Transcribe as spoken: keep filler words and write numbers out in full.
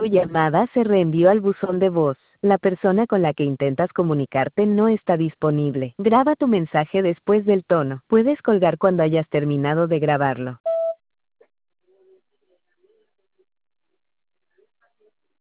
Tu llamada se reenvió al buzón de voz. La persona con la que intentas comunicarte no está disponible. Graba tu mensaje después del tono. Puedes colgar cuando hayas terminado de grabarlo.